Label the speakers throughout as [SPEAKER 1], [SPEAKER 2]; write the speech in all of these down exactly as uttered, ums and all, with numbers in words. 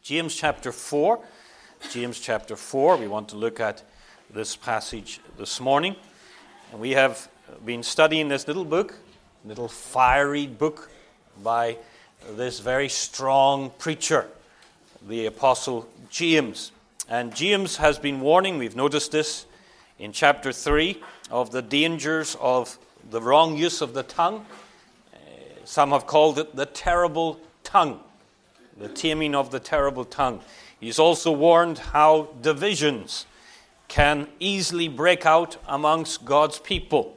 [SPEAKER 1] James chapter four. James chapter four. We want to look at this passage this morning. And we have been studying this little book, little fiery book by this very strong preacher, the Apostle James. And James has been warning, we've noticed this in chapter three, of the dangers of the wrong use of the tongue. Uh, some have called it the terrible tongue, the taming of the terrible tongue. He's also warned how divisions can easily break out amongst God's people.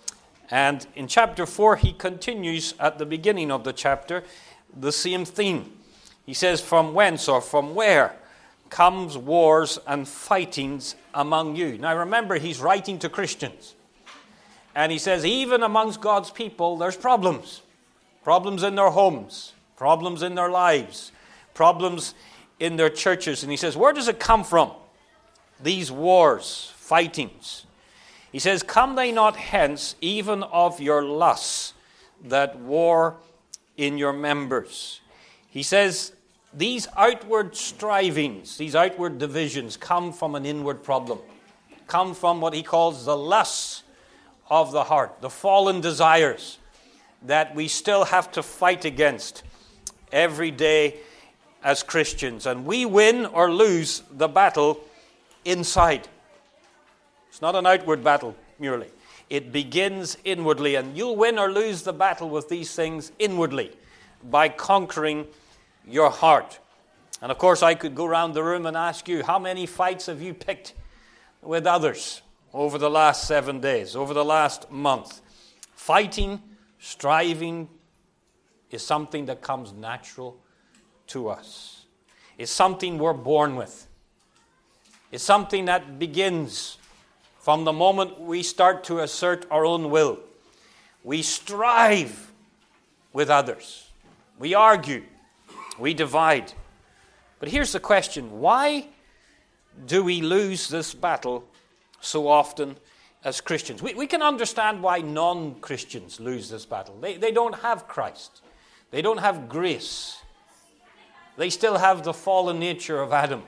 [SPEAKER 1] And in chapter four, he continues at the beginning of the chapter the same theme. He says, from whence or from where comes wars and fightings among you? Now remember, he's writing to Christians. And he says, even amongst God's people, there's problems. Problems in their homes, problems in their lives, problems in their churches. And he says, where does it come from? These wars, fightings. He says, come they not hence even of your lusts that war in your members. He says, these outward strivings, these outward divisions come from an inward problem. Come from what he calls the lusts of the heart, the fallen desires that we still have to fight against every day as Christians. And we win or lose the battle inside. It's not an outward battle merely. It begins inwardly, and you'll win or lose the battle with these things inwardly by conquering your heart. And of course, I could go around the room and ask you, how many fights have you picked with others over the last seven days, over the last month? Fighting, striving is something that comes natural to us. It's something we're born with. It's something that begins from the moment we start to assert our own will. We strive with others. We argue. We divide. But here's the question. Why do we lose this battle so often as Christians? We, we can understand why non-Christians lose this battle. They, they don't have Christ. They don't have grace. They still have the fallen nature of Adam.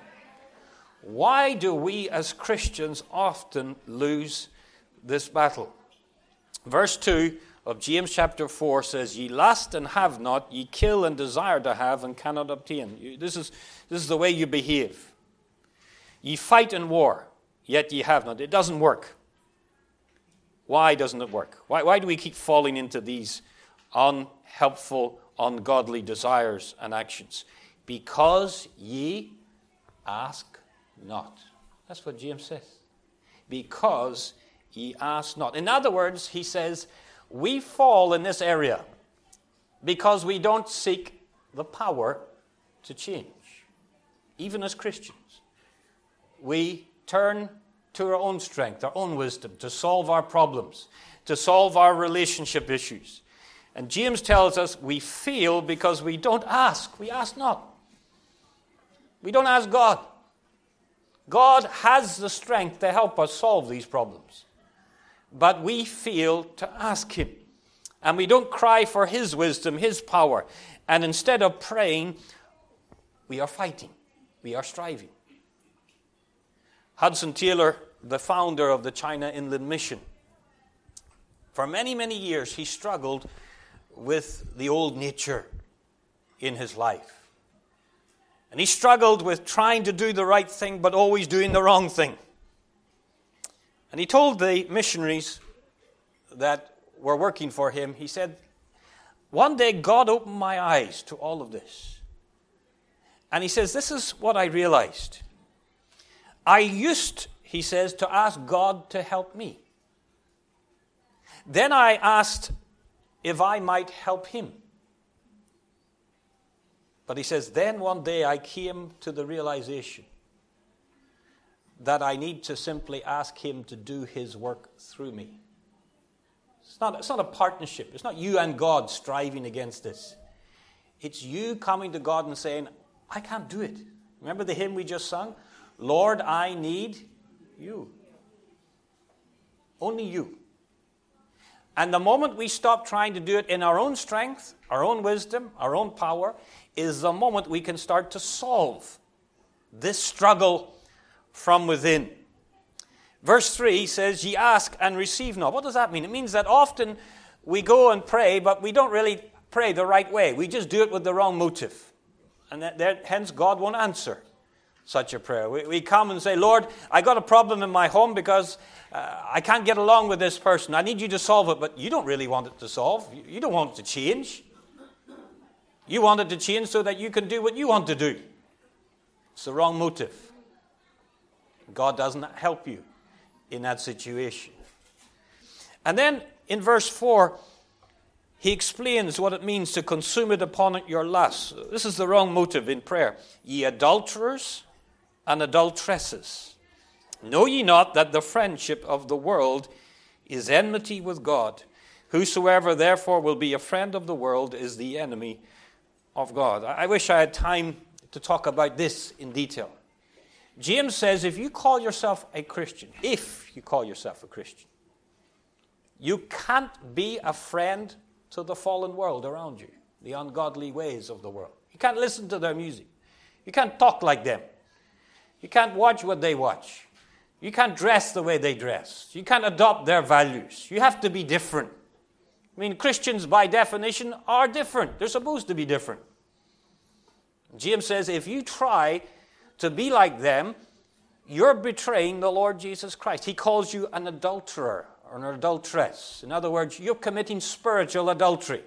[SPEAKER 1] Why do we as Christians often lose this battle? Verse two of James chapter four says, ye lust and have not, ye kill and desire to have and cannot obtain. You, this is, this is the way you behave. Ye fight in war, yet ye have not. It doesn't work. Why doesn't it work? Why, why do we keep falling into these unhelpful, ungodly desires and actions? Because ye ask not. That's what James says. Because ye ask not. In other words, he says, we fall in this area because we don't seek the power to change. Even as Christians, we turn to our own strength, our own wisdom, to solve our problems, to solve our relationship issues. And James tells us we fail because we don't ask. We ask not. We don't ask God. God has the strength to help us solve these problems. But we fail to ask him. And we don't cry for his wisdom, his power. And instead of praying, we are fighting. We are striving. Hudson Taylor, the founder of the China Inland Mission, for many, many years he struggled with the old nature in his life. And he struggled with trying to do the right thing, but always doing the wrong thing. And he told the missionaries that were working for him, he said, one day God opened my eyes to all of this. And he says, this is what I realized. I used, he says, to ask God to help me. Then I asked if I might help him. But he says, then one day I came to the realization that I need to simply ask him to do his work through me. It's not, it's not a partnership. It's not you and God striving against this. It's you coming to God and saying, I can't do it. Remember the hymn we just sung? Lord, I need you. Only you. And the moment we stop trying to do it in our own strength, our own wisdom, our own power, is the moment we can start to solve this struggle from within. Verse three says, ye ask and receive not. What does that mean? It means that often we go and pray, but we don't really pray the right way. We just do it with the wrong motive. And that, that, hence God won't answer such a prayer. We, we come and say, Lord, I got a problem in my home because uh, I can't get along with this person. I need you to solve it, but you don't really want it to solve. You, you don't want it to change. You want it to change so that you can do what you want to do. It's the wrong motive. God doesn't help you in that situation. And then in verse four, he explains what it means to consume it upon your lust. This is the wrong motive in prayer. Ye adulterers and adulteresses, know ye not that the friendship of the world is enmity with God? Whosoever therefore will be a friend of the world is the enemy of God. I wish I had time to talk about this in detail. James says if you call yourself a Christian, if you call yourself a Christian, you can't be a friend to the fallen world around you, the ungodly ways of the world. You can't listen to their music. You can't talk like them. You can't watch what they watch. You can't dress the way they dress. You can't adopt their values. You have to be different. I mean, Christians by definition are different. They're supposed to be different. James says if you try to be like them, you're betraying the Lord Jesus Christ. He calls you an adulterer or an adulteress. In other words, you're committing spiritual adultery.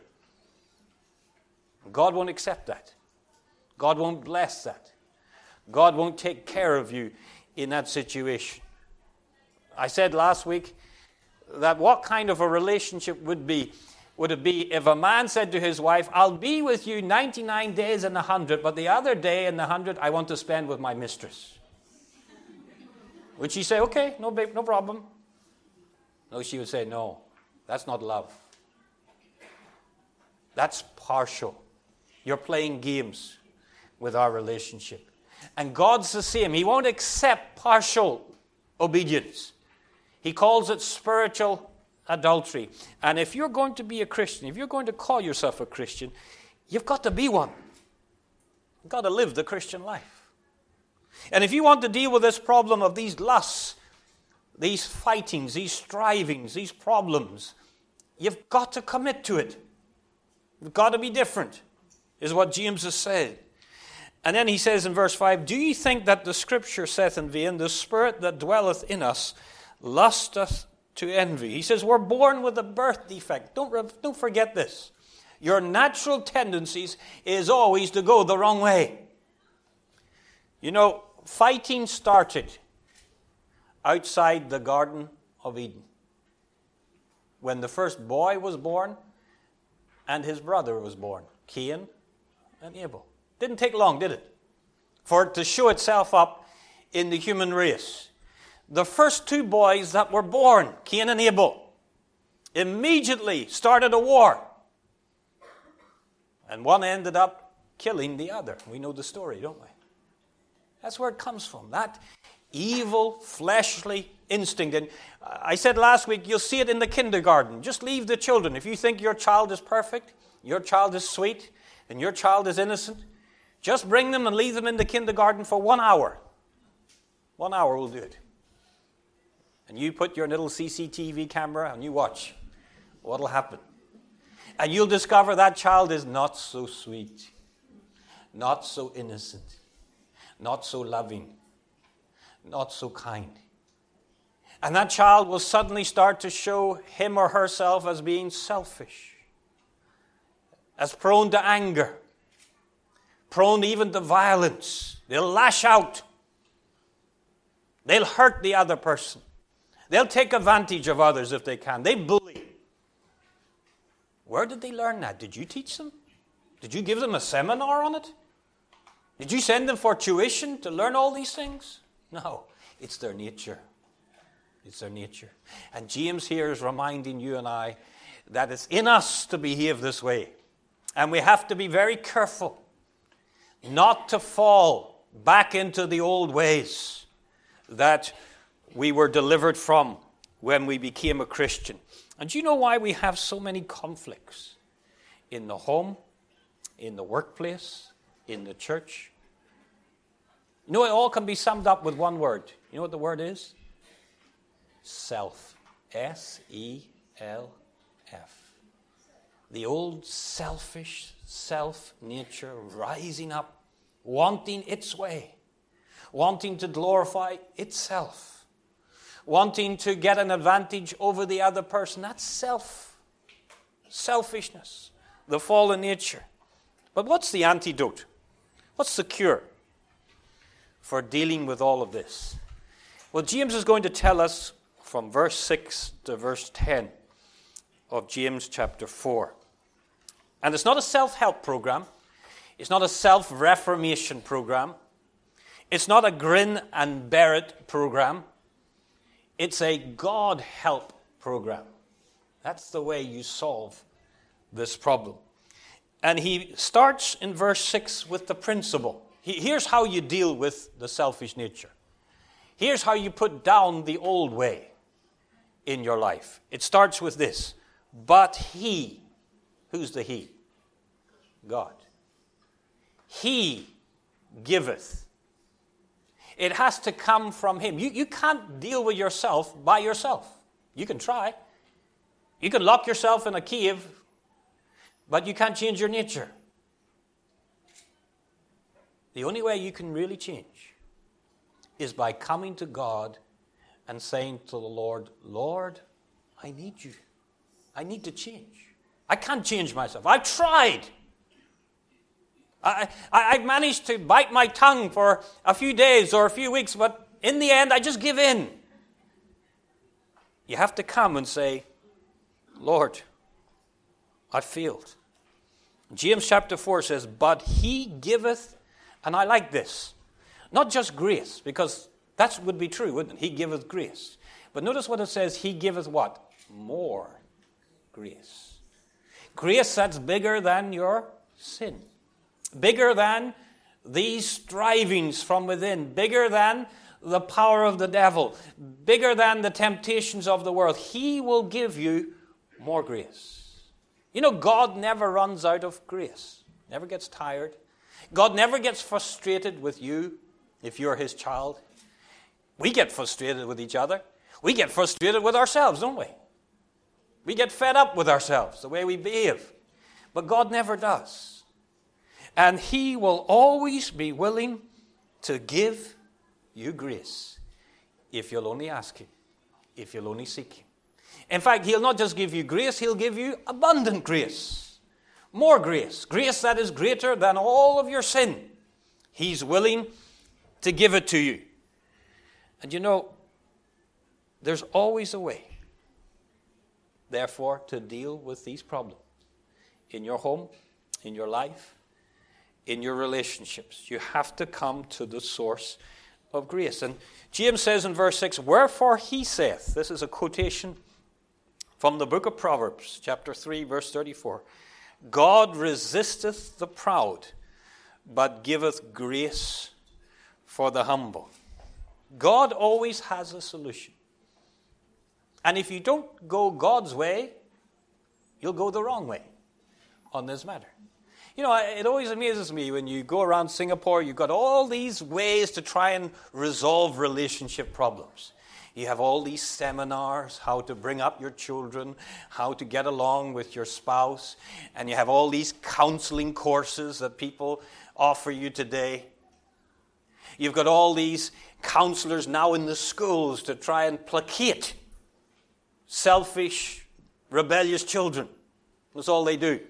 [SPEAKER 1] God won't accept that. God won't bless that. God won't take care of you in that situation. I said last week that what kind of a relationship would be would it be if a man said to his wife, I'll be with you ninety-nine days in a hundred, but the other day in the hundred I want to spend with my mistress? Would she say, okay, no babe, no problem? No, she would say, no, that's not love. That's partial. You're playing games with our relationship. And God's the same. He won't accept partial obedience. He calls it spiritual adultery. And if you're going to be a Christian, if you're going to call yourself a Christian, you've got to be one. You've got to live the Christian life. And if you want to deal with this problem of these lusts, these fightings, these strivings, these problems, you've got to commit to it. You've got to be different, is what James has said. And then he says in verse five, do you think that the scripture saith in vain, the spirit that dwelleth in us lusteth to envy? He says we're born with a birth defect. Don't, don't forget this. Your natural tendencies is always to go the wrong way. You know, fighting started outside the Garden of Eden when the first boy was born and his brother was born, Cain and Abel. Didn't take long, did it, for it to show itself up in the human race. The first two boys that were born, Cain and Abel, immediately started a war. And one ended up killing the other. We know the story, don't we? That's where it comes from, that evil, fleshly instinct. And I said last week, you'll see it in the kindergarten. Just leave the children. If you think your child is perfect, your child is sweet, and your child is innocent, just bring them and leave them in the kindergarten for one hour. One hour will do it. And you put your little C C T V camera and you watch what will happen. And you'll discover that child is not so sweet, not so innocent, not so loving, not so kind. And that child will suddenly start to show him or herself as being selfish, as prone to anger, prone even to violence. They'll lash out. They'll hurt the other person. They'll take advantage of others if they can. They bully. Where did they learn that? Did you teach them? Did you give them a seminar on it? Did you send them for tuition to learn all these things? No, it's their nature. It's their nature. And James here is reminding you and I that it's in us to behave this way. And we have to be very careful not to fall back into the old ways that we were delivered from when we became a Christian. And do you know why we have so many conflicts in the home, in the workplace, in the church? You know, it all can be summed up with one word. You know what the word is? Self. S E L F. The old selfish self-nature rising up, wanting its way, wanting to glorify itself, wanting to get an advantage over the other person. That's self, selfishness, the fallen nature. But what's the antidote? What's the cure for dealing with all of this? Well, James is going to tell us from verse six to verse ten of James chapter four. And it's not a self-help program. It's not a self-reformation program. It's not a grin and bear it program. It's a God help program. That's the way you solve this problem. And he starts in verse six with the principle. He, here's how you deal with the selfish nature. Here's how you put down the old way in your life. It starts with this. But he, who's the he? God. He giveth. It has to come from him. You, you can't deal with yourself by yourself. You can try. You can lock yourself in a cave, but you can't change your nature. The only way you can really change is by coming to God and saying to the Lord, Lord, I need you. I need to change. I can't change myself. I've tried. I, I, I've managed to bite my tongue for a few days or a few weeks, but in the end, I just give in. You have to come and say, Lord, I failed. James chapter four says, but he giveth, and I like this, not just grace, because that would be true, wouldn't it? He giveth grace. But notice what it says, he giveth what? More grace. Grace that's bigger than your sin. Bigger than these strivings from within. Bigger than the power of the devil. Bigger than the temptations of the world. He will give you more grace. You know, God never runs out of grace. Never gets tired. God never gets frustrated with you if you're his child. We get frustrated with each other. We get frustrated with ourselves, don't we? We get fed up with ourselves, the way we behave. But God never does. And he will always be willing to give you grace if you'll only ask him, if you'll only seek him. In fact, he'll not just give you grace, he'll give you abundant grace. More grace. Grace that is greater than all of your sin. He's willing to give it to you. And you know, there's always a way, therefore, to deal with these problems. In your home, in your life, in your relationships. You have to come to the source of grace. And James says in verse six, wherefore he saith, this is a quotation from the book of Proverbs, chapter three, verse thirty-four, God resisteth the proud, but giveth grace for the humble. God always has a solution. And if you don't go God's way, you'll go the wrong way on this matter. You know, it always amazes me when you go around Singapore, you've got all these ways to try and resolve relationship problems. You have all these seminars, how to bring up your children, how to get along with your spouse, and you have all these counseling courses that people offer you today. You've got all these counselors now in the schools to try and placate selfish, rebellious children. That's all they do.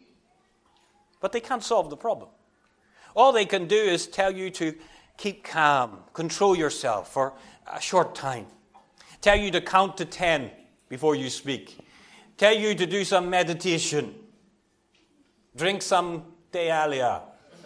[SPEAKER 1] But they can't solve the problem. All they can do is tell you to keep calm, control yourself for a short time. Tell you to count to ten before you speak. Tell you to do some meditation. Drink some te alia.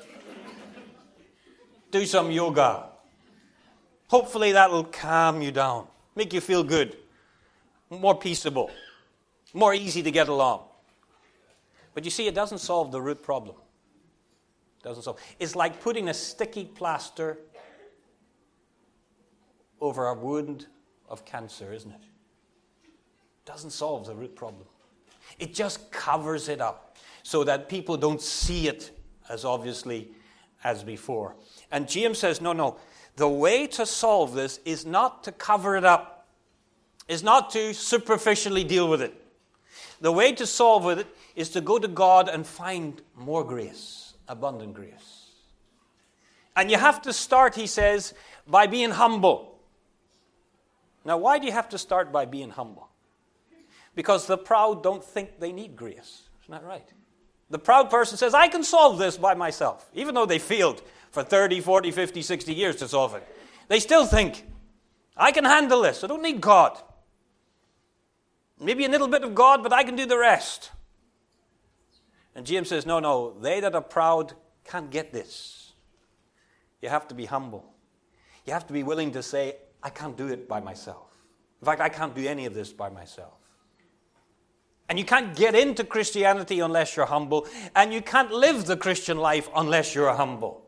[SPEAKER 1] Do some yoga. Hopefully that will calm you down, make you feel good, more peaceable, more easy to get along. But you see, it doesn't solve the root problem. It doesn't solve. It's like putting a sticky plaster over a wound of cancer, isn't it? doesn't solve the root problem. It just covers it up so that people don't see it as obviously as before. And James says, no, no. The way to solve this is not to cover it up. Is not to superficially deal with it. The way to solve it is to go to God and find more grace, abundant grace. And you have to start, he says, by being humble. Now, why do you have to start by being humble? Because the proud don't think they need grace. Isn't that right? The proud person says, I can solve this by myself. Even though they failed for thirty, forty, fifty, sixty years to solve it. They still think, I can handle this. I don't need God. Maybe a little bit of God, but I can do the rest. And James says, no, no, they that are proud can't get this. You have to be humble. You have to be willing to say, I can't do it by myself. In fact, I can't do any of this by myself. And you can't get into Christianity unless you're humble. And you can't live the Christian life unless you're humble.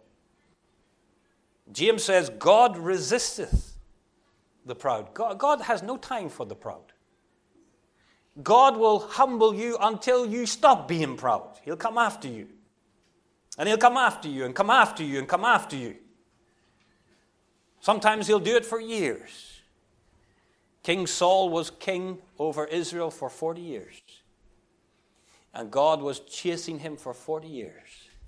[SPEAKER 1] James says, God resisteth the proud. God, God has no time for the proud. God will humble you until you stop being proud. He'll come after you. And he'll come after you and come after you and come after you. Sometimes he'll do it for years. King Saul was king over Israel for forty years. And God was chasing him for forty years.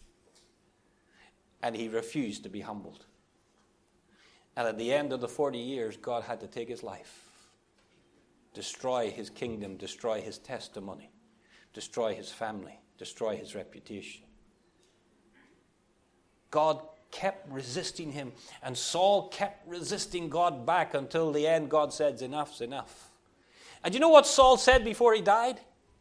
[SPEAKER 1] And he refused to be humbled. And at the end of the forty years, God had to take his life. Destroy his kingdom, destroy his testimony, destroy his family, destroy his reputation. God kept resisting him, and Saul kept resisting God back until the end God said, enough's enough. And you know what Saul said before he died?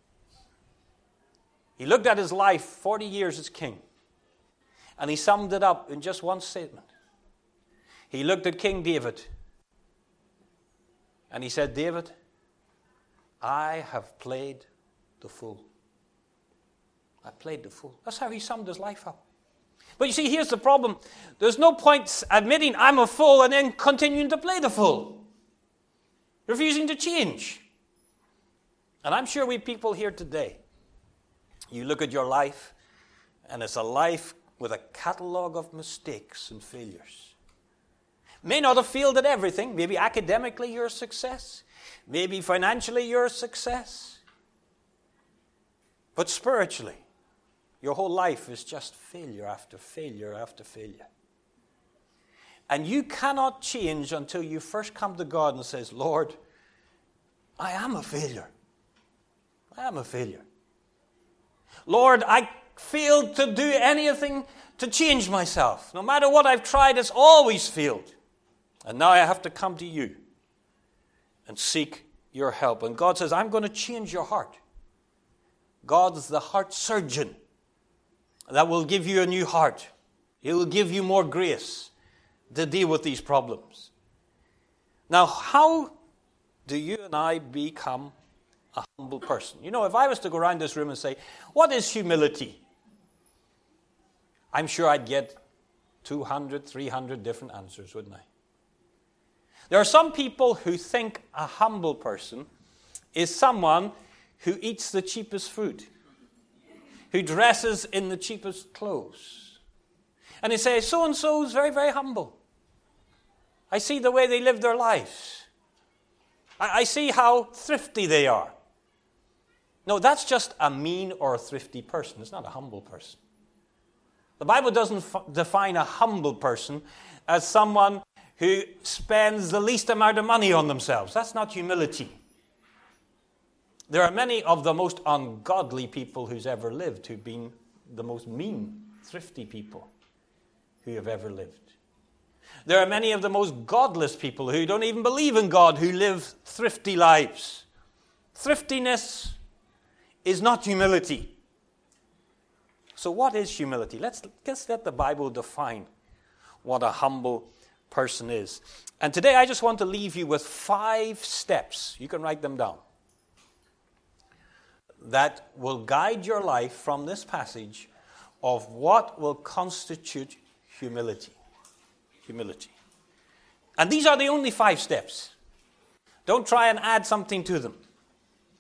[SPEAKER 1] He looked at his life, forty years as king, and he summed it up in just one statement. He looked at King David, and he said, David, I have played the fool. I played the fool. That's how he summed his life up. But you see, here's the problem. There's no point admitting I'm a fool and then continuing to play the fool. Refusing to change. And I'm sure we people here today, you look at your life, and it's a life with a catalogue of mistakes and failures. May not have failed at everything. Maybe academically you're a success. Maybe financially you're a success. But spiritually, your whole life is just failure after failure after failure. And you cannot change until you first come to God and says, Lord, I am a failure. I am a failure. Lord, I failed to do anything to change myself. No matter what I've tried, it's always failed. And now I have to come to you and seek your help. And God says, I'm going to change your heart. God's the heart surgeon that will give you a new heart. He will give you more grace to deal with these problems. Now, how do you and I become a humble person? You know, if I was to go around this room and say, what is humility? I'm sure I'd get two hundred, three hundred different answers, wouldn't I? There are some people who think a humble person is someone who eats the cheapest food, who dresses in the cheapest clothes. And they say, so-and-so is very, very humble. I see the way they live their lives. I, I see how thrifty they are. No, that's just a mean or a thrifty person. It's not a humble person. The Bible doesn't f- define a humble person as someone who spends the least amount of money on themselves. That's not humility. There are many of the most ungodly people who's ever lived who've been the most mean, thrifty people who have ever lived. There are many of the most godless people who don't even believe in God who live thrifty lives. Thriftiness is not humility. So what is humility? Let's, let's let the Bible define what a humble person is. And today I just want to leave you with five steps. You can write them down. That will guide your life from this passage of what will constitute humility. Humility. And these are the only five steps. Don't try and add something to them.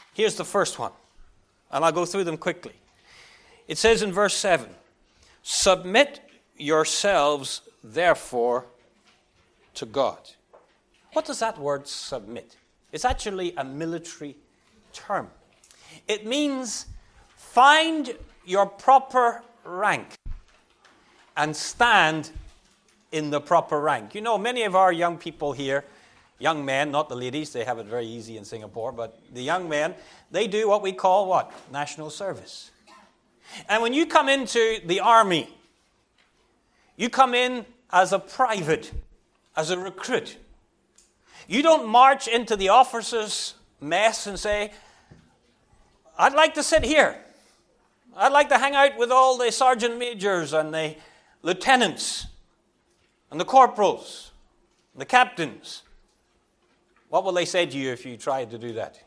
[SPEAKER 1] Here's the first one, and I'll go through them quickly. It says in verse seven, submit yourselves, therefore, to God. What does that word submit? It's actually a military term. It means find your proper rank and stand in the proper rank. You know, many of our young people here, young men, not the ladies, they have it very easy in Singapore, but the young men, they do what we call what? National service. And when you come into the army, you come in as a private, as a recruit. You don't march into the officers' mess and say, I'd like to sit here. I'd like to hang out with all the sergeant majors and the lieutenants and the corporals and the captains. What will they say to you if you try to do that?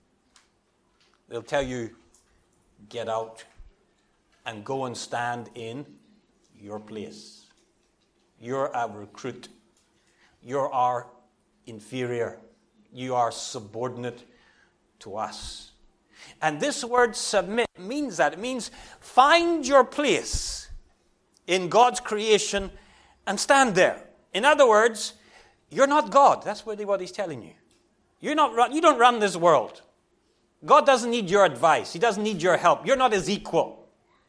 [SPEAKER 1] They'll tell you, get out and go and stand in your place. You're a recruit. You're our inferior. You are subordinate to us. And this word submit means that. It means find your place in God's creation and stand there. In other words, you're not God. That's really what he's telling you. You're not run, you don't run this world. God doesn't need your advice. He doesn't need your help. You're not his equal.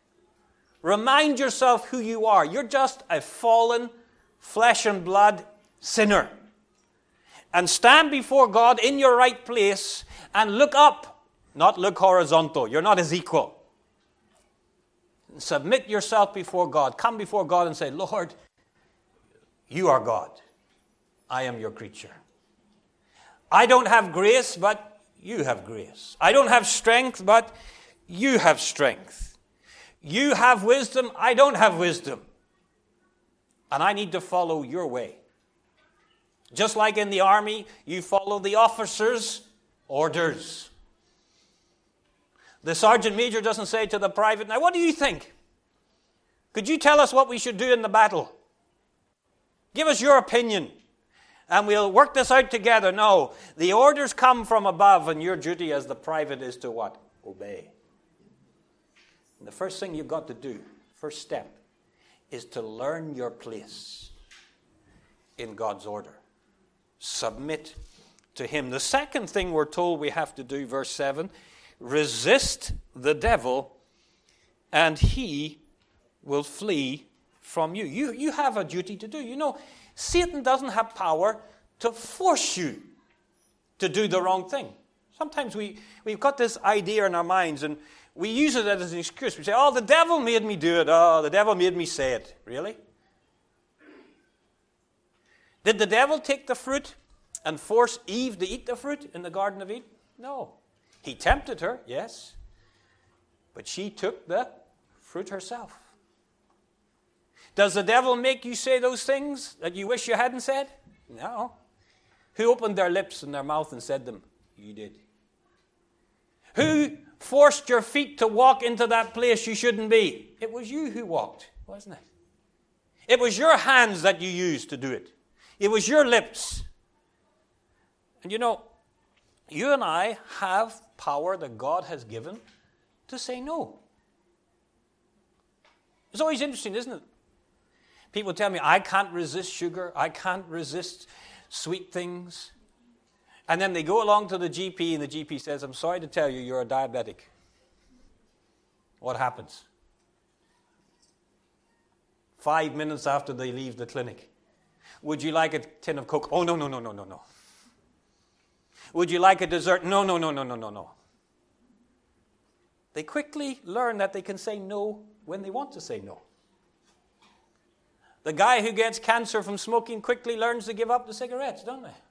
[SPEAKER 1] Remind yourself who you are. You're just a fallen, flesh and blood sinner. And stand before God in your right place and look up, not look horizontal. You're not his equal. Submit yourself before God. Come before God and say, Lord, you are God. I am your creature. I don't have grace, but you have grace. I don't have strength, but you have strength. You have wisdom, I don't have wisdom. And I need to follow your way. Just like in the army, you follow the officer's orders. The sergeant major doesn't say to the private, now what do you think? Could you tell us what we should do in the battle? Give us your opinion, and we'll work this out together. No, the orders come from above, and your duty as the private is to what? Obey. And the first thing you've got to do, first step, is to learn your place in God's order. Submit to him. The second thing we're told we have to do, verse seven, resist the devil, and he will flee from you. You, you have a duty to do. You know, Satan doesn't have power to force you to do the wrong thing. Sometimes we, we've got this idea in our minds, and we use it as an excuse. We say, oh, the devil made me do it. Oh, the devil made me say it. Really? Did the devil take the fruit and force Eve to eat the fruit in the Garden of Eden? No. He tempted her, yes. But she took the fruit herself. Does the devil make you say those things that you wish you hadn't said? No. Who opened their lips and their mouth and said them? You did. Who forced your feet to walk into that place you shouldn't be? It was you who walked, wasn't it? It was your hands that you used to do it. It was your lips. And you know, you and I have power that God has given to say no. It's always interesting, isn't it? People tell me, I can't resist sugar. I can't resist sweet things. And then they go along to the G P, and the G P says, I'm sorry to tell you, you're a diabetic. What happens? Five minutes after they leave the clinic. Would you like a tin of Coke? Oh, no, no, no, no, no, no. Would you like a dessert? No, no, no, no, no, no, no. They quickly learn that they can say no when they want to say no. The guy who gets cancer from smoking quickly learns to give up the cigarettes, don't they?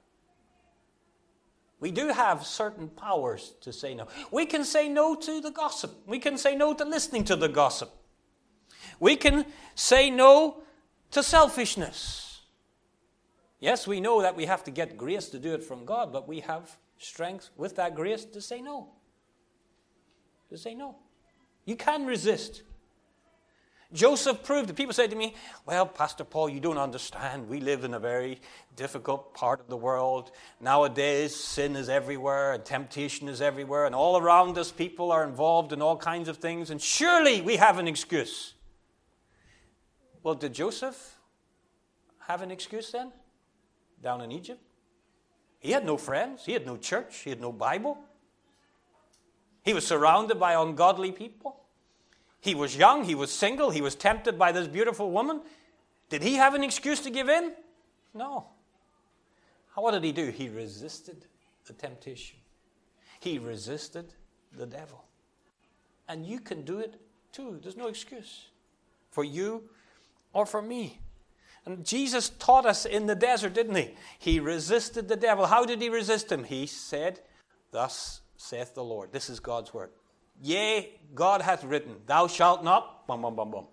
[SPEAKER 1] We do have certain powers to say no. We can say no to the gossip. We can say no to listening to the gossip. We can say no to selfishness. Yes, we know that we have to get grace to do it from God, but we have strength with that grace to say no. To say no. You can resist. Joseph proved it. People say to me, well, Pastor Paul, you don't understand. We live in a very difficult part of the world. Nowadays, sin is everywhere and temptation is everywhere. And all around us, people are involved in all kinds of things. And surely we have an excuse. Well, did Joseph have an excuse then? Down in Egypt? He had no friends. He had no church. He had no Bible. He was surrounded by ungodly people. He was young, he was single, he was tempted by this beautiful woman. Did he have an excuse to give in? No. What did he do? He resisted the temptation. He resisted the devil. And you can do it too. There's no excuse for you or for me. And Jesus taught us in the desert, didn't he? He resisted the devil. How did he resist him? He said, thus saith the Lord. This is God's word. Yea, God hath written, thou shalt not, bum, bum, bum, bum.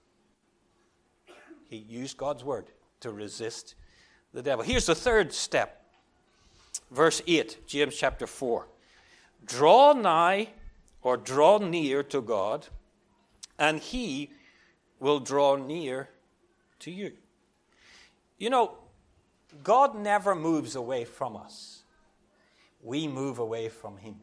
[SPEAKER 1] He used God's word to resist the devil. Here's the third step. Verse eight, James chapter four. Draw nigh or draw near to God, and he will draw near to you. You know, God never moves away from us. We move away from him.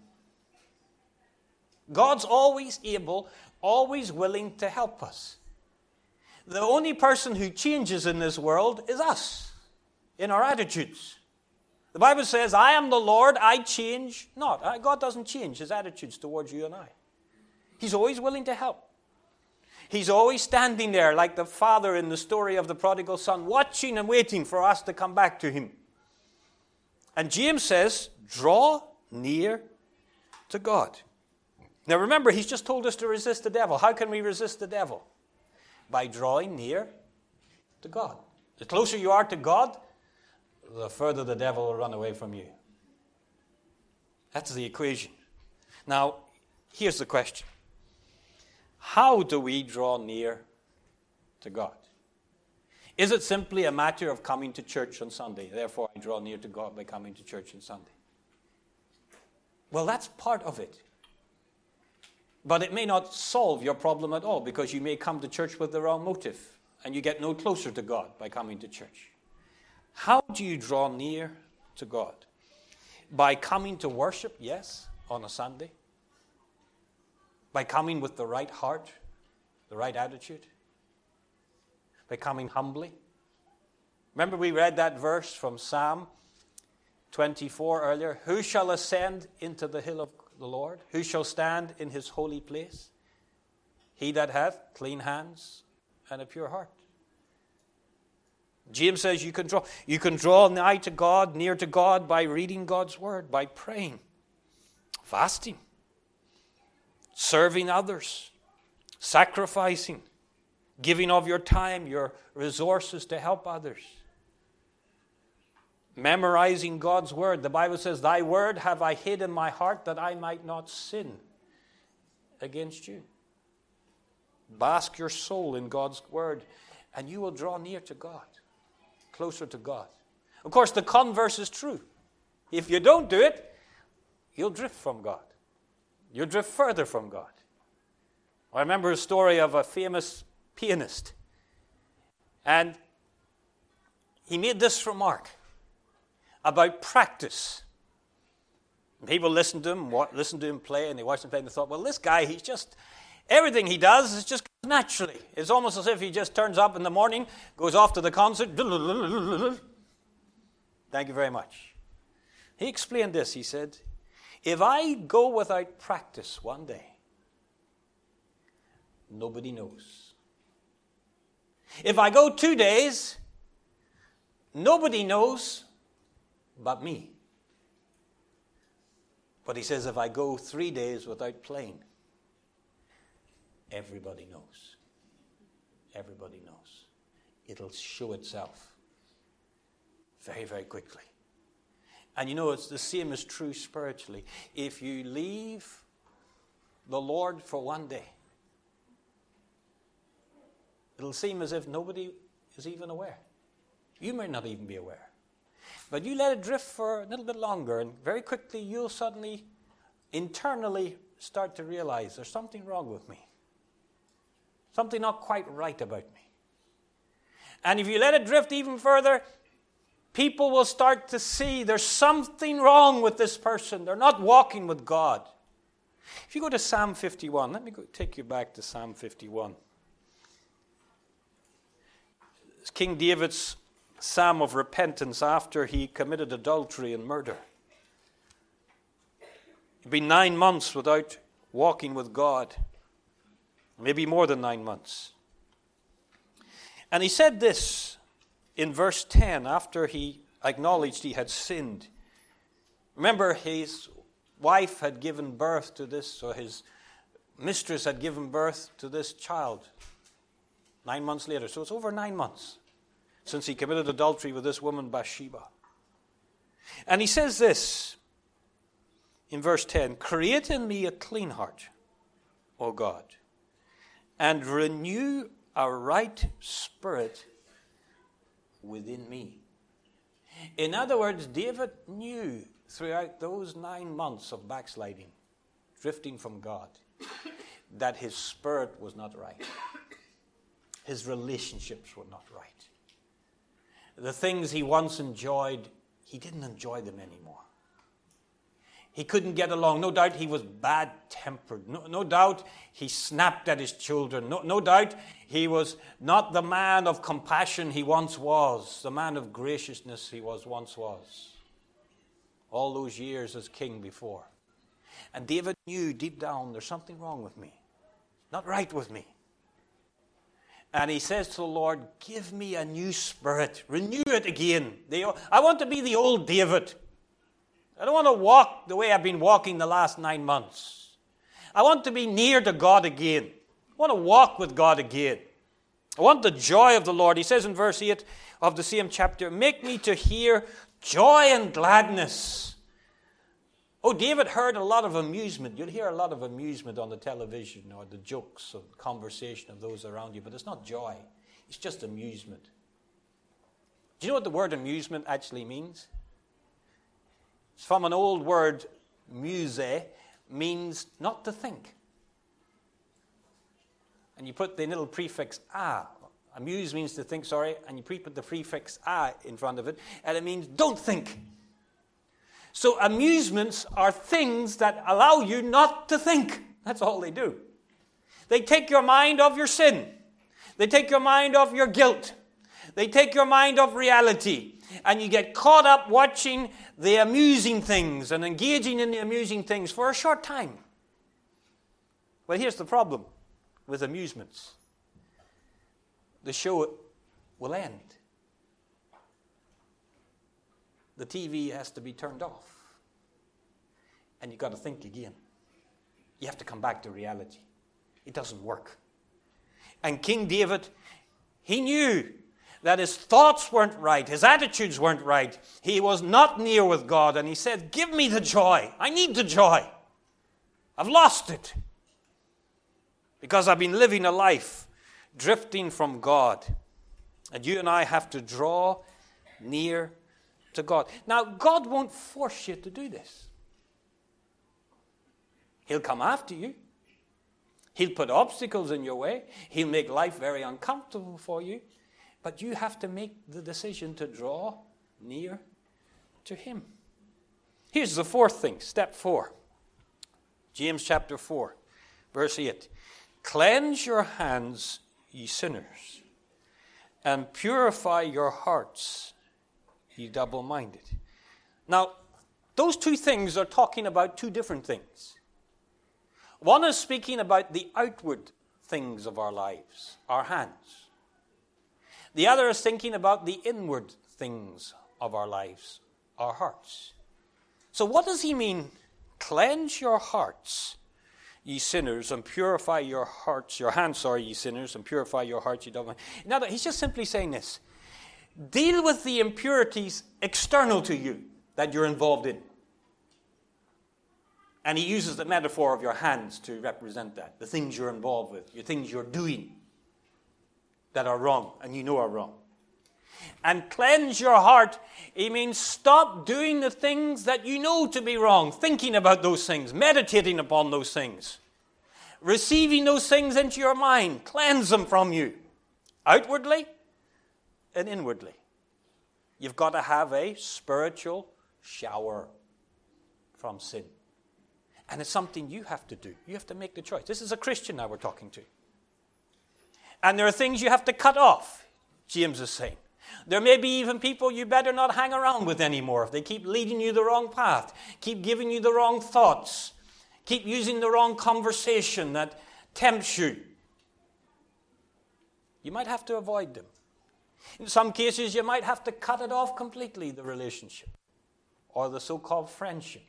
[SPEAKER 1] God's always able, always willing to help us. The only person who changes in this world is us, in our attitudes. The Bible says, I am the Lord, I change not. God doesn't change his attitudes towards you and I. He's always willing to help. He's always standing there like the father in the story of the prodigal son, watching and waiting for us to come back to him. And James says, draw near to God. Now remember, he's just told us to resist the devil. How can we resist the devil? By drawing near to God. The closer you are to God, the further the devil will run away from you. That's the equation. Now, here's the question. How do we draw near to God? Is it simply a matter of coming to church on Sunday? Therefore, I draw near to God by coming to church on Sunday. Well, that's part of it. But it may not solve your problem at all, because you may come to church with the wrong motive and you get no closer to God by coming to church. How do you draw near to God? By coming to worship, yes, on a Sunday. By coming with the right heart, the right attitude. By coming humbly. Remember we read that verse from Psalm twenty-four earlier. Who shall ascend into the hill of the Lord? Who shall stand in his holy place? He that hath clean hands and a pure heart. James says you can draw, you can draw nigh to God, near to God, by reading God's word, by praying, fasting, serving others, sacrificing, giving of your time, your resources to help others. Memorizing God's word. The Bible says, thy word have I hid in my heart that I might not sin against you. Bask your soul in God's word and you will draw near to God, closer to God. Of course, the converse is true. If you don't do it, you'll drift from God. You'll drift further from God. I remember a story of a famous pianist. And he made this remark about practice. People listened to him, listened to him play, and they watched him play, and they thought, well, this guy, he's just, everything he does is just naturally. It's almost as if he just turns up in the morning, goes off to the concert. Thank you very much. He explained this. He said, if I go without practice one day, nobody knows. If I go two days, nobody knows but me. But he says, if I go three days without playing, everybody knows. Everybody knows. It'll show itself very, very quickly. And you know, it's the same is true spiritually. If you leave the Lord for one day, it'll seem as if nobody is even aware. You may not even be aware. But you let it drift for a little bit longer, and very quickly you'll suddenly, internally, start to realize there's something wrong with me. Something not quite right about me. And if you let it drift even further, people will start to see there's something wrong with this person. They're not walking with God. If you go to Psalm fifty-one, let me go, take you back to Psalm fifty-one. It's King David's psalm of repentance after he committed adultery and murder. He'd been nine months without walking with God. Maybe more than nine months. And he said this in verse ten after he acknowledged he had sinned. Remember, his wife had given birth to this, or his mistress had given birth to this child nine months later. So it's over nine months since he committed adultery with this woman Bathsheba. And he says this in verse ten, create in me a clean heart, O God, and renew a right spirit within me. In other words, David knew throughout those nine months of backsliding, drifting from God, that his spirit was not right. His relationships were not right. The things he once enjoyed, he didn't enjoy them anymore. He couldn't get along. No doubt he was bad-tempered. No, no doubt he snapped at his children. No, no doubt he was not the man of compassion he once was, the man of graciousness he was once was. All those years as king before. And David knew deep down, there's something wrong with me. Not right with me. And he says to the Lord, give me a new spirit. Renew it again. I want to be the old David. I don't want to walk the way I've been walking the last nine months. I want to be near to God again. I want to walk with God again. I want the joy of the Lord. He says in verse eight of the same chapter, make me to hear joy and gladness. Oh, David heard a lot of amusement. You'll hear a lot of amusement on the television or the jokes or conversation of those around you, but it's not joy. It's just amusement. Do you know what the word amusement actually means? It's from an old word, muse, means not to think. And you put the little prefix a. Amuse means to think, sorry, and you put the prefix a in front of it, and it means don't think. So amusements are things that allow you not to think. That's all they do. They take your mind off your sin. They take your mind off your guilt. They take your mind off reality. And you get caught up watching the amusing things and engaging in the amusing things for a short time. Well, here's the problem with amusements. The show will end. The T V has to be turned off. And you've got to think again. You have to come back to reality. It doesn't work. And King David, he knew that his thoughts weren't right, his attitudes weren't right. He was not near with God, and he said, give me the joy. I need the joy. I've lost it. Because I've been living a life drifting from God. And you and I have to draw near to God. Now, God won't force you to do this. He'll come after you. He'll put obstacles in your way. He'll make life very uncomfortable for you. But you have to make the decision to draw near to Him. Here's the fourth thing, step four. James chapter four, verse eight. Cleanse your hands, ye sinners, and purify your hearts, ye double-minded. Now, those two things are talking about two different things. One is speaking about the outward things of our lives, our hands. The other is thinking about the inward things of our lives, our hearts. So what does he mean? Cleanse your hearts, ye sinners, and purify your hearts, your hands, sorry, ye sinners, and purify your hearts, ye double-minded. Now, he's just simply saying this. Deal with the impurities external to you that you're involved in. And he uses the metaphor of your hands to represent that. The things you're involved with, the things you're doing that are wrong and you know are wrong. And cleanse your heart, it means stop doing the things that you know to be wrong, thinking about those things, meditating upon those things. receiving those things into your mind. Cleanse them from you. Outwardly and inwardly. You've got to have a spiritual shower from sin. And it's something you have to do. You have to make the choice. This is a Christian now we're talking to. And there are things you have to cut off, James is saying. There may be even people you better not hang around with anymore if they keep leading you the wrong path, keep giving you the wrong thoughts, keep using the wrong conversation that tempts you. You might have to avoid them. In some cases, you might have to cut it off completely, the relationship, or the so-called friendship.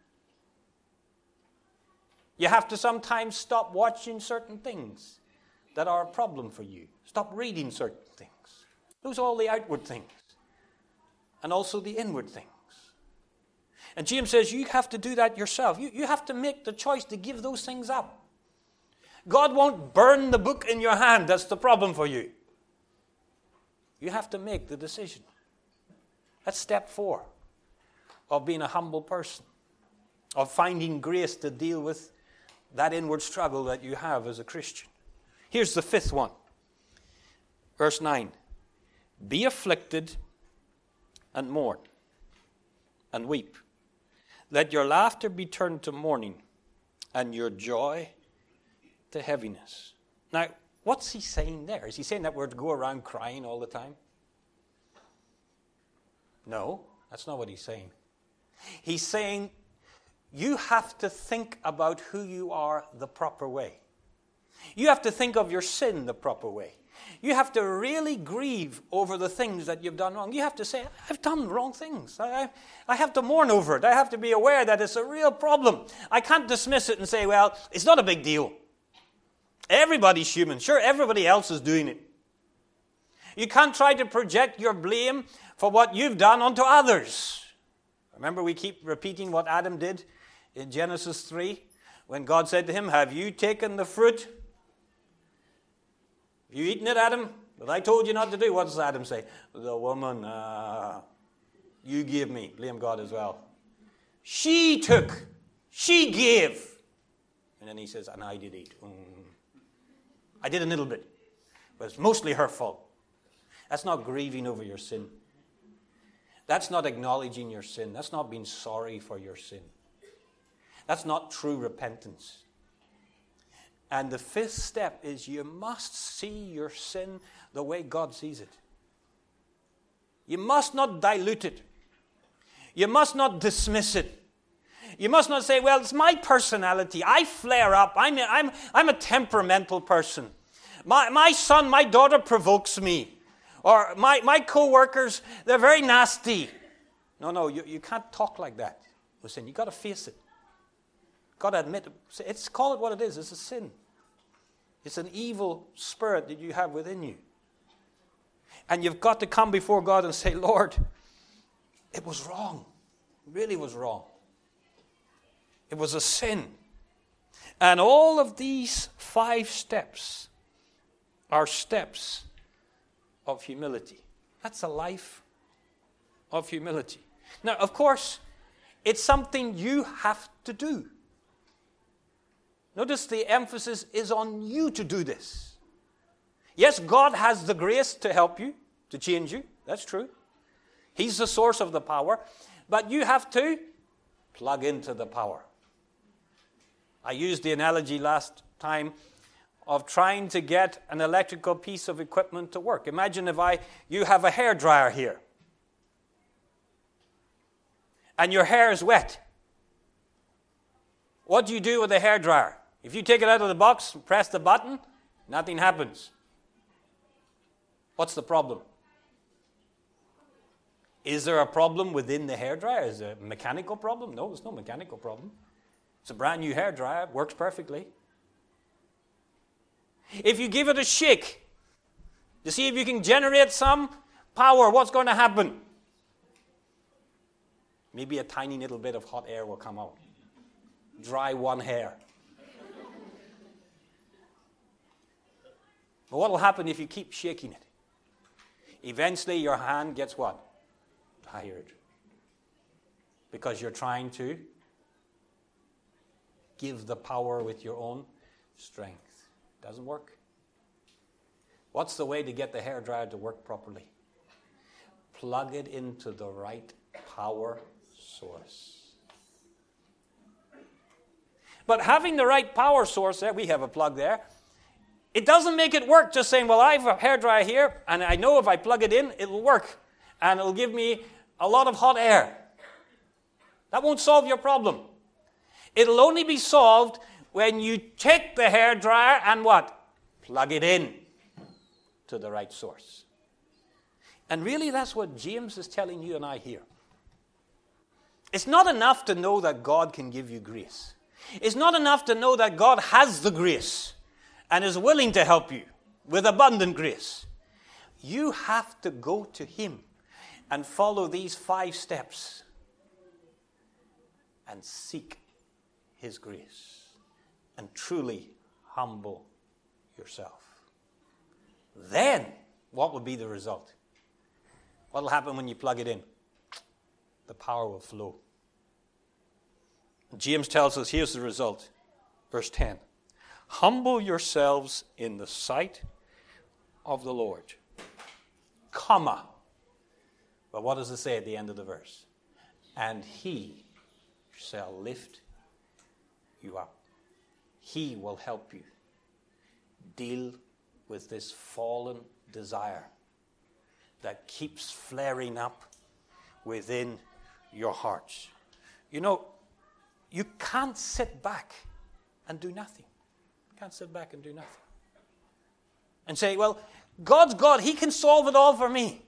[SPEAKER 1] You have to sometimes stop watching certain things that are a problem for you. Stop reading certain things. Those are all the outward things. And also the inward things. And James says you have to do that yourself. You, you have to make the choice to give those things up. God won't burn the book in your hand. That's the problem for you. You have to make the decision. That's step four of being a humble person, of finding grace to deal with that inward struggle that you have as a Christian. Here's the fifth one. Verse nine. Be afflicted and mourn and weep. Let your laughter be turned to mourning and your joy to heaviness. Now, what's he saying there? Is he saying that we're to go around crying all the time? No, that's not what he's saying. He's saying you have to think about who you are the proper way. You have to think of your sin the proper way. You have to really grieve over the things that you've done wrong. You have to say, I've done wrong things. I, I, I have to mourn over it. I have to be aware that it's a real problem. I can't dismiss it and say, well, it's not a big deal. Everybody's human. Sure, everybody else is doing it. You can't try to project your blame for what you've done onto others. Remember, we keep repeating what Adam did in Genesis three, when God said to him, have you taken the fruit? Have you eaten it, Adam? But I told you not to do. What does Adam say? The woman uh, you gave me. Blame God as well. She took. She gave. And then he says, and I did eat. Mm. I did a little bit. But it's mostly her fault. That's not grieving over your sin. That's not acknowledging your sin. That's not being sorry for your sin. That's not true repentance. And the fifth step is you must see your sin the way God sees it. You must not dilute it. You must not dismiss it. You must not say, well, it's my personality. I flare up. I'm a, I'm, I'm a temperamental person. My, my son, my daughter provokes me. Or my, my co-workers, they're very nasty. No, no, you, you can't talk like that with sin. You've got to face it. Got to admit it. It's, call it what it is. It's a sin. It's an evil spirit that you have within you. And you've got to come before God and say, Lord, it was wrong. It really was wrong. It was a sin. And all of these five steps are steps of humility. That's a life of humility. Now, of course, it's something you have to do. Notice the emphasis is on you to do this. Yes, God has the grace to help you, to change you. That's true. He's the source of the power. But you have to plug into the power. I used the analogy last time of trying to get an electrical piece of equipment to work. Imagine if I, you have a hairdryer here. And your hair is wet. What do you do with a hairdryer? If you take it out of the box and press the button, nothing happens. What's the problem? Is there a problem within the hairdryer? Is it a mechanical problem? No, there's no mechanical problem. It's a brand new hairdryer. It works perfectly. If you give it a shake to see if you can generate some power, what's going to happen? Maybe a tiny little bit of hot air will come out. Dry one hair. But what will happen if you keep shaking it? Eventually your hand gets what? Tired. Because you're trying to give the power with your own strength. Doesn't work. What's the way to get the hairdryer to work properly? Plug it into the right power source. But having the right power source there, we have a plug there, it doesn't make it work just saying, well, I have a hairdryer here, and I know if I plug it in, it'll work, and it'll give me a lot of hot air. That won't solve your problem. It'll only be solved when you take the hairdryer and what? Plug it in to the right source. And really, that's what James is telling you and I here. It's not enough to know that God can give you grace. It's not enough to know that God has the grace and is willing to help you with abundant grace. You have to go to Him and follow these five steps and seek His grace and truly humble yourself. Then, what will be the result? What will happen when you plug it in? The power will flow. James tells us, here's the result. Verse ten. Humble yourselves in the sight of the Lord. Comma. But what does it say at the end of the verse? And He shall lift you up. He will help you deal with this fallen desire that keeps flaring up within your hearts. You know, you can't sit back and do nothing. You can't sit back and do nothing. And say, well, God's God, He can solve it all for me.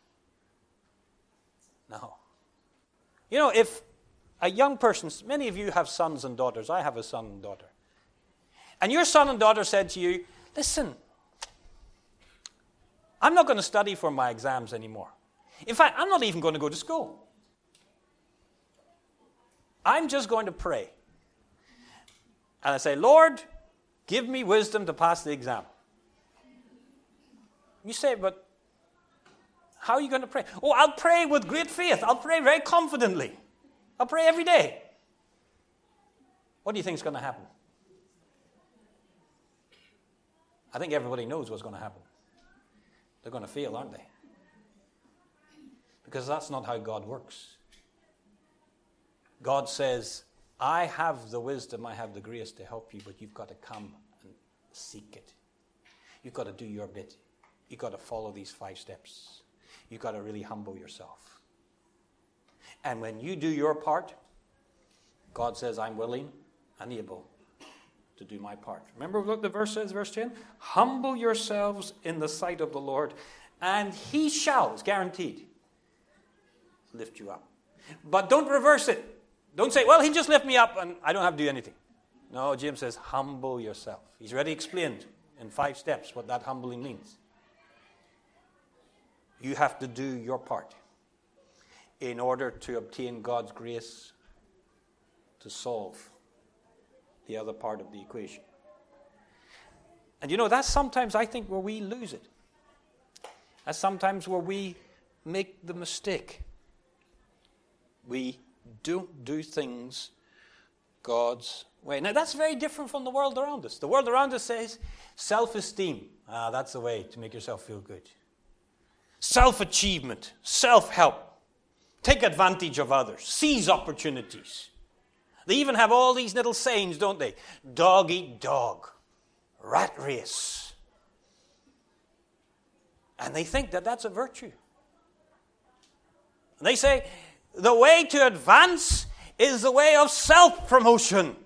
[SPEAKER 1] No. You know, if a young person, many of you have sons and daughters. I have a son and daughter. And your son and daughter said to you, listen, I'm not going to study for my exams anymore. In fact, I'm not even going to go to school. I'm just going to pray. And I say, Lord, give me wisdom to pass the exam. You say, but how are you going to pray? Oh, I'll pray with great faith. I'll pray very confidently. I'll pray every day. What do you think is going to happen? I think everybody knows what's going to happen. They're going to fail, aren't they? Because that's not how God works. God says, I have the wisdom, I have the grace to help you, but you've got to come and seek it. You've got to do your bit. You've got to follow these five steps. You've got to really humble yourself. And when you do your part, God says, I'm willing and able to do my part. Remember what the verse says, verse ten? Humble yourselves in the sight of the Lord, and He shall, it's guaranteed, lift you up. But don't reverse it. Don't say, well, He just lift me up and I don't have to do anything. No, James says, humble yourself. He's already explained in five steps what that humbling means. You have to do your part in order to obtain God's grace to solve the other part of the equation. And you know, that's sometimes, I think, where we lose it. That's sometimes where we make the mistake. We don't do things God's way. Now, that's very different from the world around us. The world around us says self-esteem. Ah, that's the way to make yourself feel good. Self-achievement, self-help. Take advantage of others. Seize opportunities. They even have all these little sayings, don't they? Dog eat dog. Rat race. And they think that that's a virtue. And they say, the way to advance is the way of self-promotion.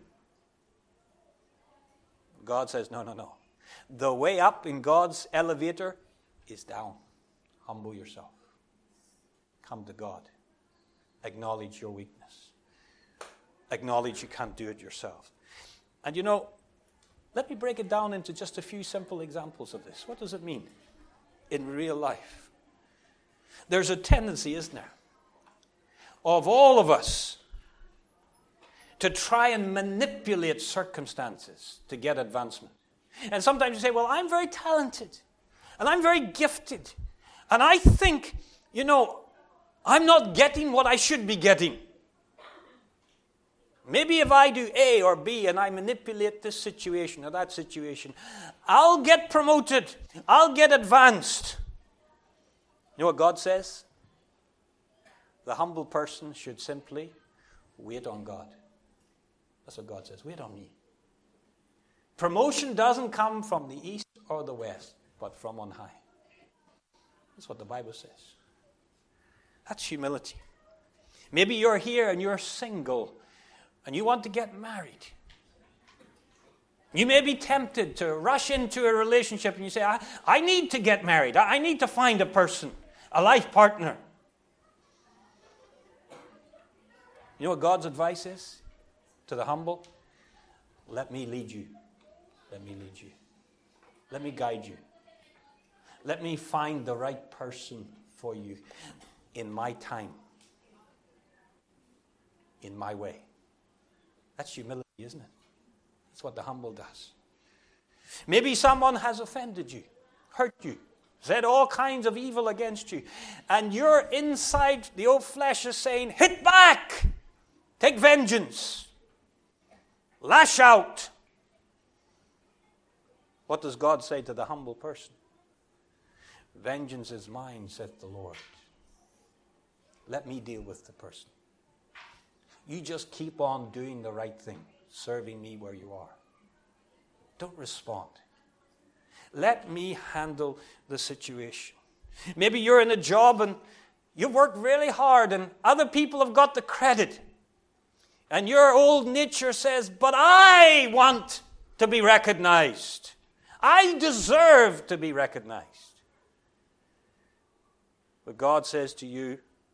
[SPEAKER 1] God says, no, no, no. The way up in God's elevator is down. Humble yourself. Come to God. Acknowledge your weakness. Acknowledge you can't do it yourself. And you know, let me break it down into just a few simple examples of this. What does it mean in real life? There's a tendency, isn't there, of all of us to try and manipulate circumstances to get advancement. And sometimes you say, well, I'm very talented, and I'm very gifted, and I think, you know, I'm not getting what I should be getting. Maybe if I do A or B and I manipulate this situation or that situation, I'll get promoted. I'll get advanced. You know what God says? The humble person should simply wait on God. That's what God says. Wait on me. Promotion doesn't come from the east or the west, but from on high. That's what the Bible says. That's humility. Maybe you're here and you're single and you want to get married. You may be tempted to rush into a relationship and you say, I, I need to get married. I, I need to find a person, a life partner. You know what God's advice is to the humble? Let me lead you. Let me lead you. Let me guide you. Let me find the right person for you in my time, in my way. That's humility, isn't it? That's what the humble does. Maybe someone has offended you, hurt you, said all kinds of evil against you, and you're inside, the old flesh is saying, hit back, take vengeance, lash out. What does God say to the humble person? Vengeance is mine, saith the Lord. Let me deal with the person. You just keep on doing the right thing, serving me where you are. Don't respond. Let me handle the situation. Maybe you're in a job and you've worked really hard and other people have got the credit. And your old nature says, but I want to be recognized. I deserve to be recognized. But God says to you,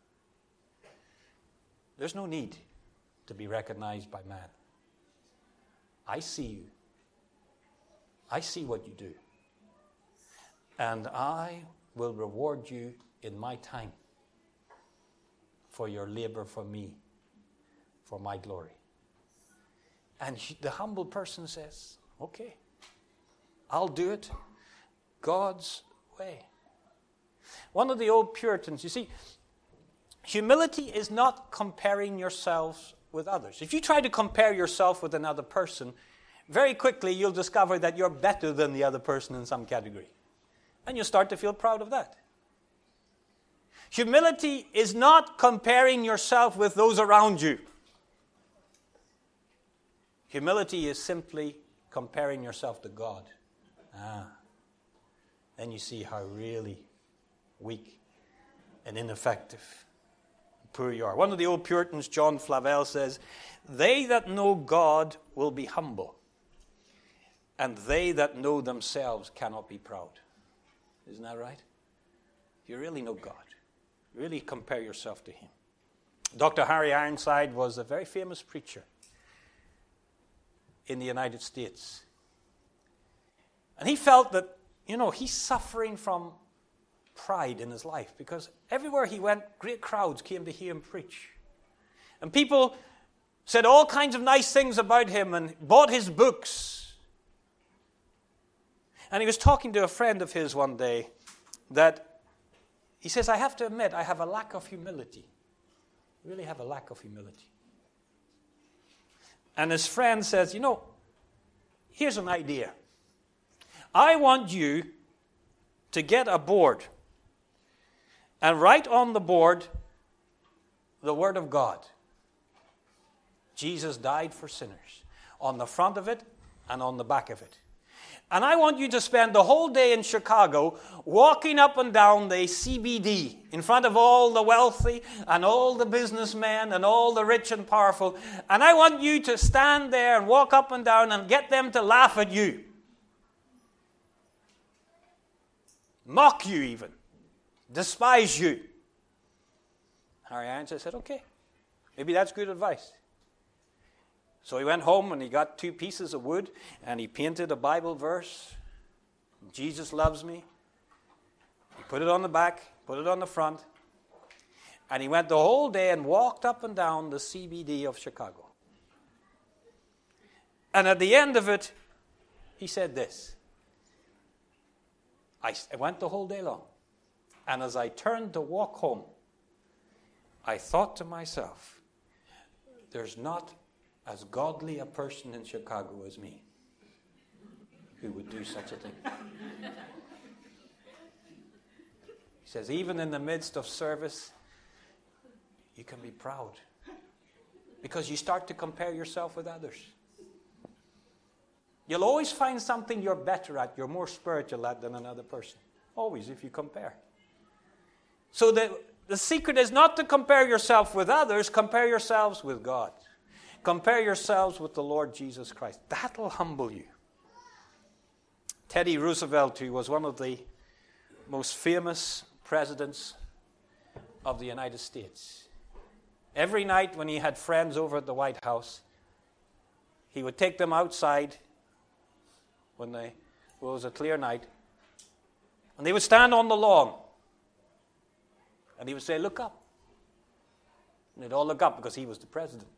[SPEAKER 1] there's no need to be recognized by man. I see you. I see what you do. And I will reward you in my time for your labor for me, for my glory. And the humble person says, okay, I'll do it God's way. One of the old Puritans, you see, humility is not comparing yourselves with others. If you try to compare yourself with another person, very quickly you'll discover that you're better than the other person in some category. And you'll start to feel proud of that. Humility is not comparing yourself with those around you. Humility is simply comparing yourself to God. Ah, then you see how really weak and ineffective, poor you are. One of the old Puritans, John Flavel, says, they that know God will be humble, and they that know themselves cannot be proud. Isn't that right? You really know God. Really compare yourself to Him. Doctor Harry Ironside was a very famous preacher in the United States. And he felt that, you know, he's suffering from pride in his life because everywhere he went, great crowds came to hear him preach. And people said all kinds of nice things about him and bought his books. And he was talking to a friend of his one day that he says, I have to admit, I have a lack of humility. I really have a lack of humility. And his friend says, you know, here's an idea. I want you to get a board and write on the board the Word of God. Jesus died for sinners. On the front of it and on the back of it. And I want you to spend the whole day in Chicago walking up and down the C B D in front of all the wealthy and all the businessmen and all the rich and powerful. And I want you to stand there and walk up and down and get them to laugh at you. Mock you even. Despise you. Harry Ironside said, okay, maybe that's good advice. So he went home and he got two pieces of wood and he painted a Bible verse. Jesus loves me. He put it on the back, put it on the front. And he went the whole day and walked up and down the C B D of Chicago. And at the end of it, he said this. I went the whole day long. And as I turned to walk home, I thought to myself, there's not as godly a person in Chicago as me who would do such a thing. He says, even in the midst of service, you can be proud. Because you start to compare yourself with others. You'll always find something you're better at, you're more spiritual at than another person. Always, if you compare. So the, the secret is not to compare yourself with others, compare yourselves with God. Compare yourselves with the Lord Jesus Christ. That'll humble you. Teddy Roosevelt, who was one of the most famous presidents of the United States. Every night when he had friends over at the White House, he would take them outside when they, well, it was a clear night, and they would stand on the lawn, and he would say, look up. And they'd all look up because he was the president.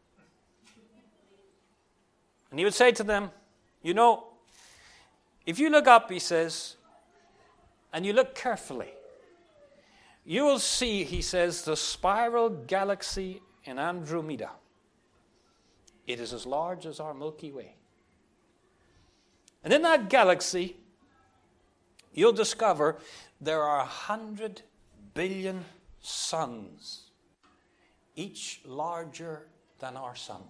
[SPEAKER 1] And he would say to them, you know, if you look up, he says, and you look carefully, you will see, he says, the spiral galaxy in Andromeda. It is as large as our Milky Way. And in that galaxy, you'll discover there are a hundred billion suns, each larger than our sun.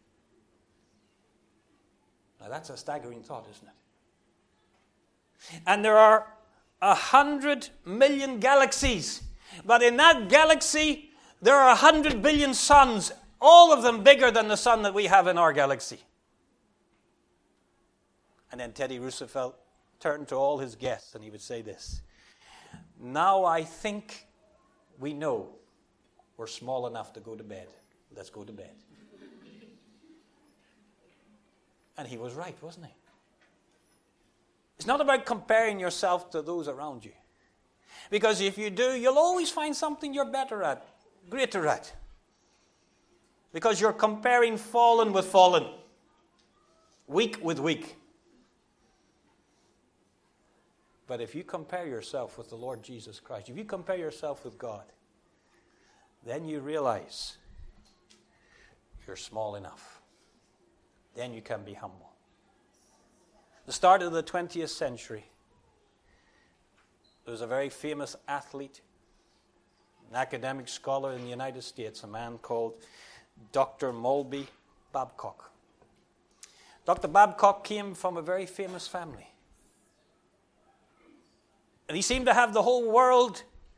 [SPEAKER 1] Now that's a staggering thought, isn't it? And there are a hundred million galaxies. But in that galaxy, there are a hundred billion suns, all of them bigger than the sun that we have in our galaxy. And then Teddy Roosevelt turned to all his guests and he would say this, now I think we know we're small enough to go to bed. Let's go to bed. And he was right, wasn't he? It's not about comparing yourself to those around you. Because if you do, you'll always find something you're better at, greater at. Because you're comparing fallen with fallen, weak with weak. But if you compare yourself with the Lord Jesus Christ, if you compare yourself with God, then you realize you're small enough. Then you can be humble. The start of the twentieth century, there was a very famous athlete, an academic scholar in the United States, a man called Doctor Mulby Babcock. Doctor Babcock came from a very famous family. And he seemed to have the whole world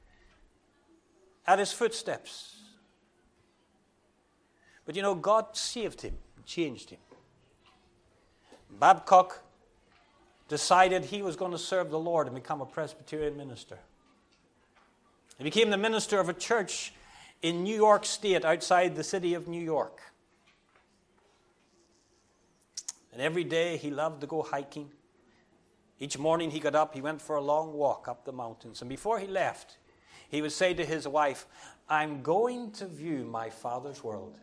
[SPEAKER 1] at his footsteps. But you know, God saved him, changed him. Babcock decided he was going to serve the Lord and become a Presbyterian minister. He became the minister of a church in New York State, outside the city of New York. And every day he loved to go hiking. Each morning he got up, he went for a long walk up the mountains. And before he left, he would say to his wife, I'm going to view my Father's world.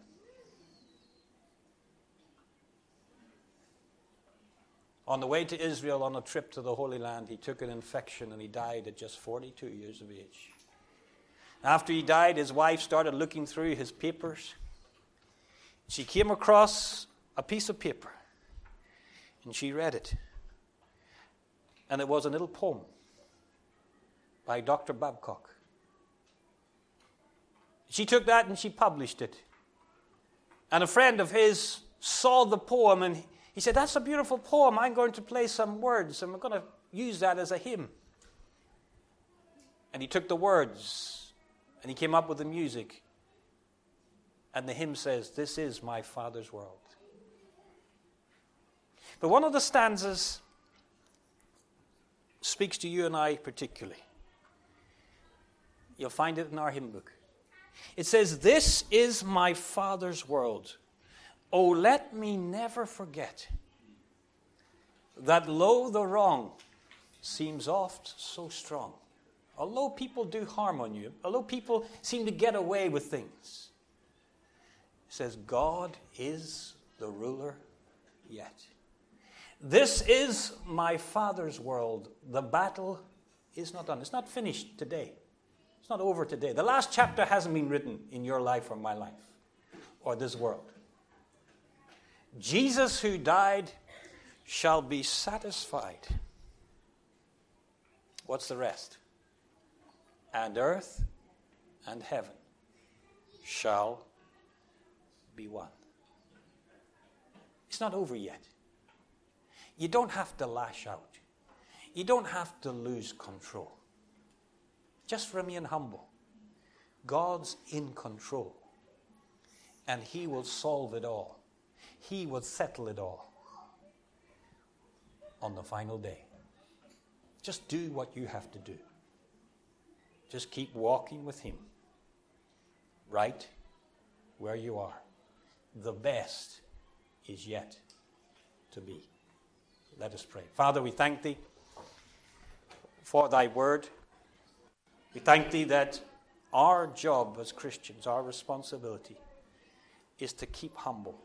[SPEAKER 1] On the way to Israel on a trip to the Holy Land, he took an infection and he died at just forty-two years of age. After he died, his wife started looking through his papers. She came across a piece of paper and she read it. And it was a little poem by Doctor Babcock. She took that and she published it. And a friend of his saw the poem and he said, that's a beautiful poem. I'm going to play some words and we're going to use that as a hymn. And he took the words and he came up with the music. And the hymn says, this is my Father's world. But one of the stanzas speaks to you and I particularly. You'll find it in our hymn book. It says, this is my Father's world. Oh, let me never forget that though the wrong seems oft so strong, although people do harm on you, although people seem to get away with things, it says, God is the ruler yet. This is my Father's world. The battle is not done. It's not finished today. It's not over today. The last chapter hasn't been written in your life or my life or this world. Jesus who died shall be satisfied. What's the rest? And earth and heaven shall be one. It's not over yet. You don't have to lash out. You don't have to lose control. Just remain humble. God's in control. And He will solve it all. He will settle it all on the final day. Just do what you have to do. Just keep walking with Him right where you are. The best is yet to be. Let us pray. Father, we thank Thee for Thy word. We thank Thee that our job as Christians, our responsibility, is to keep humble.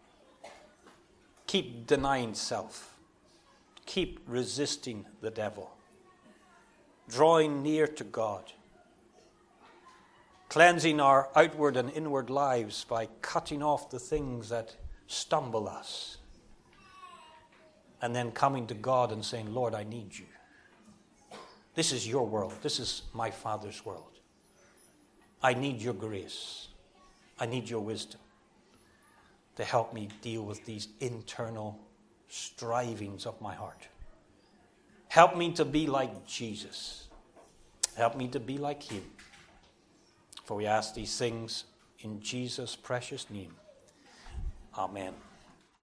[SPEAKER 1] Keep denying self. Keep resisting the devil. Drawing near to God. Cleansing our outward and inward lives by cutting off the things that stumble us. And then coming to God and saying, Lord, I need you. This is your world. This is my Father's world. I need your grace. I need your wisdom to help me deal with these internal strivings of my heart. Help me to be like Jesus. Help me to be like Him. For we ask these things in Jesus' precious name. Amen.